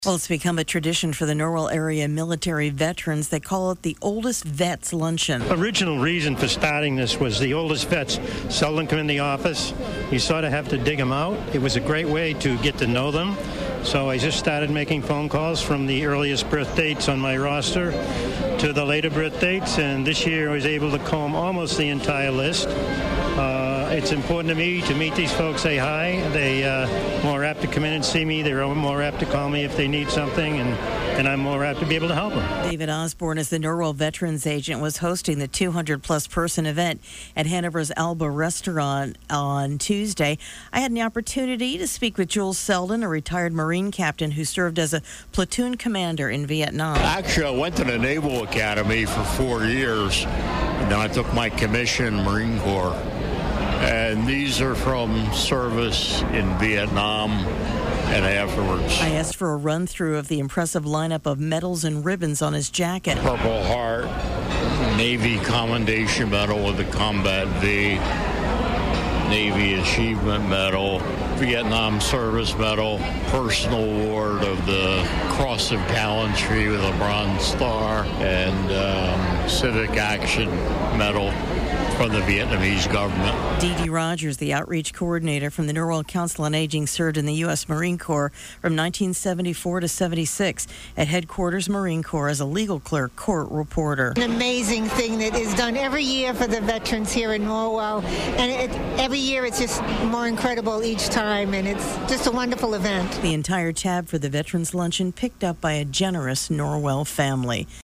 Well, it's become a tradition for the Norwell area military veterans. They call it the Oldest Vets Luncheon. Original reason for starting this was the oldest vets seldom come in the office. You sort of have to dig them out. It was a great way to get to know them. So I just started making phone calls from the earliest birth dates on my roster to the later birth dates, and this year I was able to comb almost the entire list. It's important to me to meet these folks, say hi. They're more apt to come in and see me. They're more apt to call me if they need something, and I'm more apt to be able to help them. David Osborne, as the Norwell Veterans Agent, was hosting the 200-plus person event at Hanover's Alba Restaurant on Tuesday. I had an opportunity to speak with Jules Selden, a retired Marine captain who served as a platoon commander in Vietnam. Actually, I went to the Naval Academy for 4 years, and then I took my commission in the Marine Corps. And these are from service in Vietnam and afterwards. I asked for a run-through of the impressive lineup of medals and ribbons on his jacket. Purple Heart, Navy Commendation Medal with the Combat V, Navy Achievement Medal, Vietnam Service Medal, Personal Award of the Cross of Gallantry with a Bronze Star, and Civic Action Medal from the Vietnamese government. Dee Dee Rogers, the outreach coordinator from the Norwell Council on Aging, served in the U.S. Marine Corps from 1974 to 76 at Headquarters Marine Corps as a legal clerk, court reporter. An amazing thing that is done every year for the veterans here in Norwell, and every year it's just more incredible each time, and it's just a wonderful event. The entire tab for the Veterans Luncheon picked up by a generous Norwell family.